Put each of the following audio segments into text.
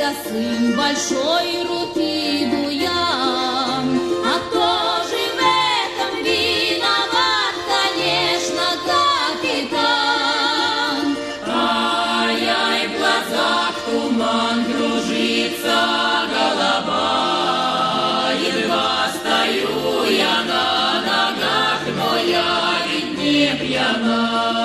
я сын большой руки буян. А кто же в этом виноват, конечно, капитан? Ай-яй, в глазах туман, кружится голова. Едва стою я на ногах, но я ведь не пьяна.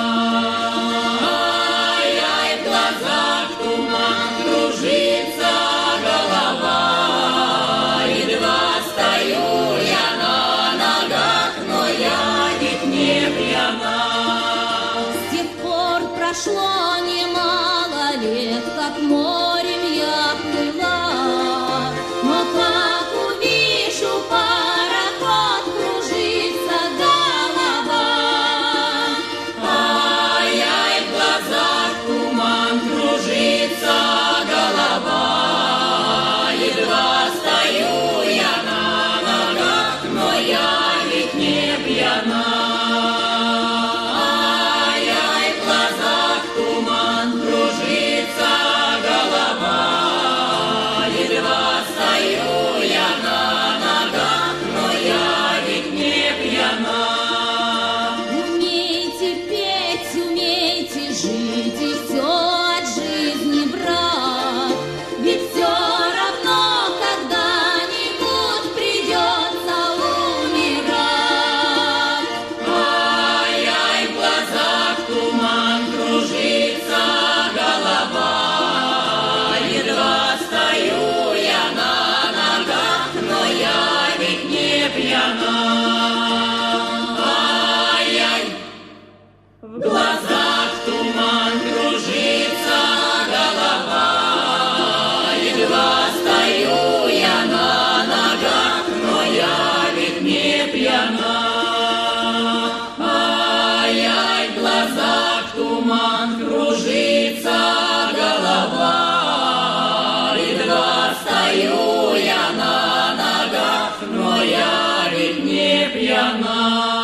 Ай-яй, в глазах туман, кружится голова. Едва стою я на ногах, но я ведь не пьяна. С тех пор прошло немало лет, как морем я плыла. Но как увижу пароход, кружится голова. Ай-яй, в глазах туман, кружится голова. Едва стою я на ногах, но я ведь не пьяна. Ай-яй, в глазах туман, кружится голова. Едва стою я на ногах, но я ведь не пьяна. Умейте петь, умейте жить и все от жизни брать. Ведь все равно когда-нибудь придется умирать. Ай-яй, в глазах туман, кружится голова. Едва стою я на ногах, но я ведь не пьяна. Ай-яй, в глазах туман, кружится голова. Едва стою я на ногах, но я ведь не пьяна. Ай-яй, в глазах туман, кружится голова. Едва стою я на ногах, но я ведь не пьяна.